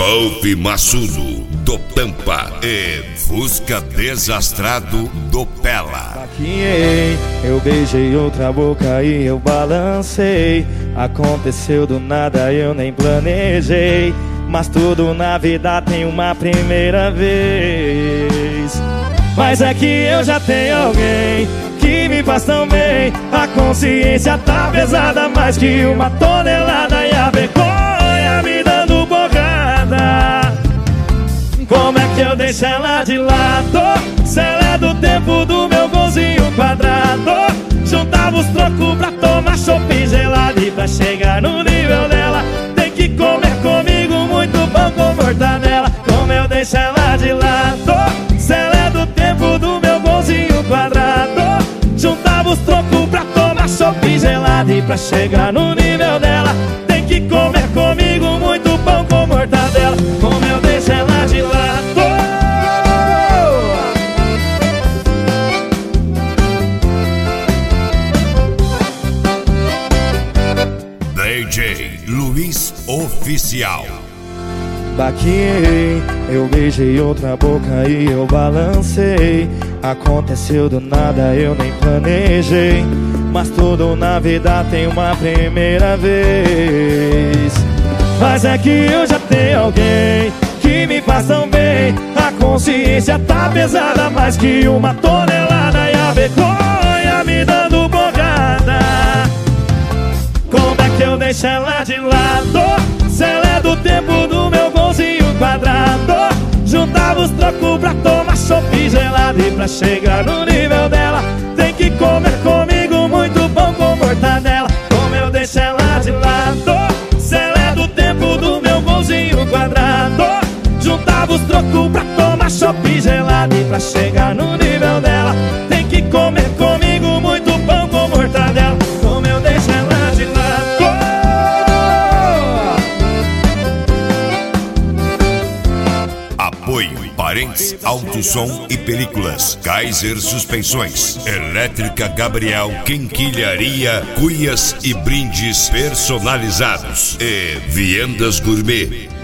Golfe Maçudo do Pampa e Fusca Desastrado do Pela. Maquiei, eu beijei outra boca e eu balancei. Aconteceu do nada, eu nem planejei. Mas tudo na vida tem uma primeira vez. Mas é que eu já tenho alguém que me faz tão bem. A consciência tá pesada, mais que uma tonelada. E a vergonha me dando porrada. Como é que eu deixo ela de lado? Se ela é do tempo do meu golzinho quadrado. Juntava os trocos pra tomar chopp gelado. E pra chegar no nível dela, tem que comer comigo muito pão com mortadela. Como eu deixo ela de lado? Se ela é do tempo do meu golzinho quadrado. Juntava os trocos pra tomar chopp gelado. E pra chegar no nível dela, tem que comer comigo muito pão com mortadela. Como eu deixo ela de lado? DJ Luiz Oficial. Baqueei, eu beijei outra boca e eu balancei. Aconteceu do nada, eu nem planejei. Mas tudo na vida tem uma primeira vez. Mas é que eu já tenho alguém que me faz tão bem. A consciência tá pesada, mais que uma tonelada. E a vergonha me dando porrada. Como é que eu deixo ela de lado? Se ela é do tempo do meu golzinho quadrado. Juntava os trocos pra tomar chopp gelado. E pra chegar no nível dela, tem que comer comigo muito pão com mortadela. Como eu deixo ela de lado? Se ela é do tempo do meu golzinho quadrado. Juntava os trocos pra tomar chopp gelado. E pra chegar no nível dela, tem que comer comigo muito pão com mortadela. Como eu deixo ela de lado? Apoio Parentes Auto Som e Películas, Kaiser Suspensões, Elétrica Gabriel, Quinquilharia, cuias e brindes personalizados e Viendas Gourmet.